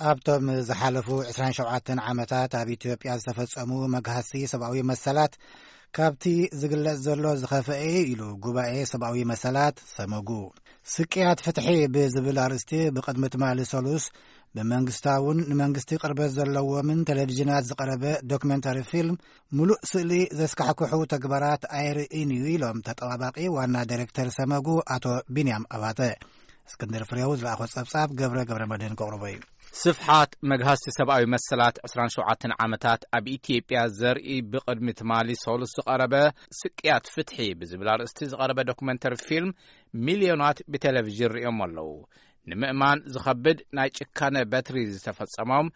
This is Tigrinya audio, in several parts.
ኣብቶም ዝሓለፉ 27 ዓመታት ኣብ ኢትዮጵያ ዝተፈጸሙ መግሃሲ ሰብኣዊ መሰላት ካብቲ ዝግለጽ ዘሎ ዝኸፈአ ኢሉ ጉባኤ ሰብኣዊ መሰላት ሰመጉ ስቅያት ፍትሒ ብዝብል ኣርእስቲ ብቅድሚ ትማሊ ሰሉስ ብመንግስታውን ንመንግስቲ ቅርበት ዘለዎምን ቴሌቪዥናት ዝቀረበ ዶክመንታሪ ፊልም ሙሉእ ስእሊ ዘስካሕክሑ ተግባራት ኣይርኢን ኢሎም ተጠባባቂ ዋና ዳይሬክተር ሰመጉ አቶ ቢንያም አባተ እስክንድር ፍሬው ዝለኣኾ ጸብጻብ ገብረ መድህን ከቕርቦ እዩ። ስፍሓት መግሃሲ ሰብኣዊ መሰላት 27 ዓመታት ኣብ ኢትዮጵያ ዘርኢ ብቅድሚ ትማሊ ሰሉስ ዝቀረበ ስቅያት ፍትሒ ብዝብል ኣርእስቲ ዝቀረበ ዶክመንታሪ ፊልም ሚልዮናት ብቴሌቪዥን ሪኦም ኣለዉ። ንምእማን ዝኸብድ ናይ ጭካነ በትሪ ዝተፈጸሞም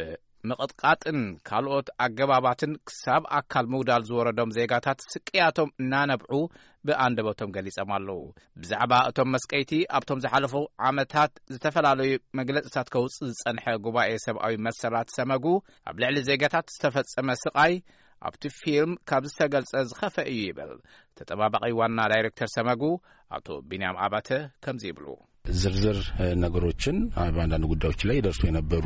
ብምቕጥቃጥን ካልኦት ኣገባባትን ክሳብ ኣካል ምውዳል ዝወረዶም ዜጋታት ስቅያቶም እናነብዑ ብኣንደበቶም ገሊጾም ኣለዉ። ብዛዕባ እቶም መስቀይቲ ኣብቶም ዝሓለፉ ዓመታት ዝተፈላለዩ መግለጽታት ከውፅእ ዝጸንሐ ጉባኤ ሰብኣዊ መሰላት ሰመጉ ኣብ ልዕሊ ዜጋታት ዝተፈጸመ ስቃይ ኣብቲ ፊልም ካብ ዝተገልጸ ዝኸፈ እዩ ይብል ተጠባባቂ ዋና ዳይሬክተር ሰመጉ አቶ ቢንያም አባተ ከምዚ ይብሉ። ዝርዝር ነገሮችን በአንዳንድ ጉዳዮች ላይ ደርሶ የነበሩ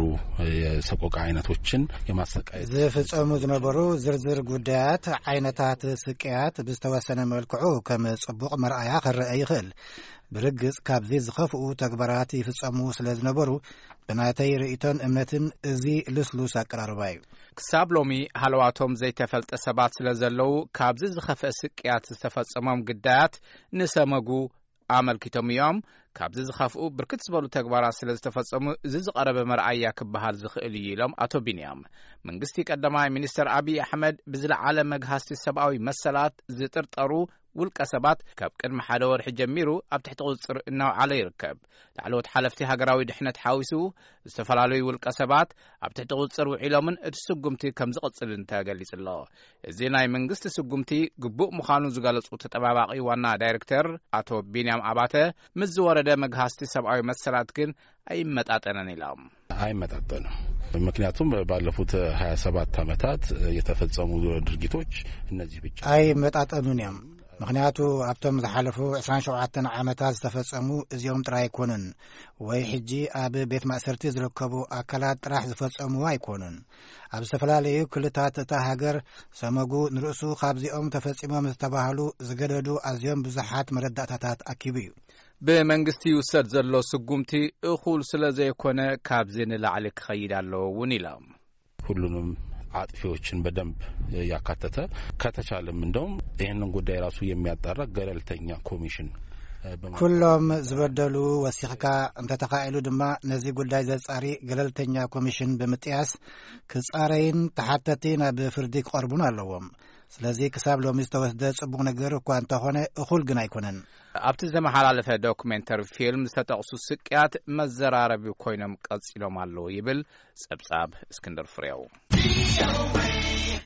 የሰቆቃ አይነቶችን የማሰቃየት ዝፍጸሙ ዝነበሩ ዝርዝር ጉዳያት ዓይነታት ስቅያት ብዝተወሰነ መልክዑ ከም ጽቡቕ መርኣያ ክረአ ይኽእል ብርግጽ ካብዚ ዝኸፍኡ ተግባራት ይፍጸሙ ስለ ዝነበሩ ብናተይ ርእቶን እምነትን እዚ ልስሉስ ኣቀራርባ እዩ። ክሳብ ሎሚ ሃለዋቶም ዘይተፈልጠ ሰባት ስለ ዘለዉ ካብዚ ዝኸፍአ ስቅያት ዝተፈጸሞም ግዳያት ንሰመጉ ኣመልኪቶም እዮም። ካብዚ ዝኸፍኡ ብርክት ዝበሉ ተግባራት ስለ ዝተፈጸሙ እዚ ዝቐረበ መርኣያ ክበሃል ዝኽእል እዩ ኢሎም አቶ ቢንያም መንግስቲ ቀዳማይ ሚኒስትር አብይ አሕመድ ብዝለዓለ መግሃሲ ሰብኣዊ መሰላት ዝጥርጠሩ ውልቀ ሰባት ካብ ቅድሚ ሓደ ወርሒ ጀሚሩ ኣብ ትሕቲ ቁፅጥር እናውዓለ ይርከብ። ላዕለዎት ሓለፍቲ ሃገራዊ ድሕነት ሓዊሱ ዝተፈላለዩ ውልቀ ሰባት ኣብ ትሕቲ ቁፅጥር ውዒሎምን እቲ ስጉምቲ ከም ዝቕጽልን ተገሊጹ ኣሎ። እዚ ናይ መንግስቲ ስጉምቲ ግቡእ ምዃኑ ዝገለጹ ተጠባባቂ ዋና ዳይሬክተር አቶ ቢንያም አባተ ምስ ዝወረደ መግሃስቲ ሰብኣዊ መሰላት ግን አይመጣጠነን ኢሎም። አይመጣጠንም። ምክንያቱም ባለፉት 27 ዓመታት የተፈጸሙ ድርጊቶች እነዚህ ብቻ አይመጣጠኑን እዮም። ምክንያቱ ኣብቶም ዝሓለፉ 27 ዓመታት ዝተፈጸሙ እዚኦም ጥራይ ኣይኮኑን ወይ ሕጂ ኣብ ቤት ማእሰርቲ ዝርከቡ ኣካላት ጥራሕ ዝፈጸሙ ኣይኮኑን። ኣብ ዝተፈላለዩ ክልታት እታ ሃገር ሰመጉ ንርእሱ ካብዚኦም ተፈጺሞም ዝተባሃሉ ዝገደዱ ኣዝዮም ብዙሓት መረዳእታታት ኣኪቡ እዩ። ብመንግስቲ ይውሰድ ዘሎ ስጉምቲ እኹል ስለ ዘይኮነ ካብዚ ንላዕሊ ክኸይድ ኣለዎ እውን ኢሎም ሁሉንም አጥፊዎችን በደንብ ያካተተ ከተቻለም እንደውም ይሄንን ጉዳይ ራሱ የሚያጣራ ገለልተኛ ኮሚሽን ኩሎም ዝበደሉ ወሲኽካ እንተተኻኢሉ ድማ ነዚ ጉዳይ ዘጻሪ ገለልተኛ ኮሚሽን ብምጥያስ ክጻረይን ተሓተቲ ናብ ፍርዲ ክቐርቡን ኣለዎም። ስለዚ ክሳብ ሎሚ ዝተወስደ ጽቡቕ ነገር እኳ እንተኾነ እኹል ግን ኣይኮነን። ኣብቲ ዘመሓላለፈ ዶክሜንተሪ ፊልም ዝተጠቕሱ ስቅያት መዘራረቢ ኮይኖም ቀጺሎም ኣለዉ ይብል ጸብጻብ እስክንድር ፍሬው።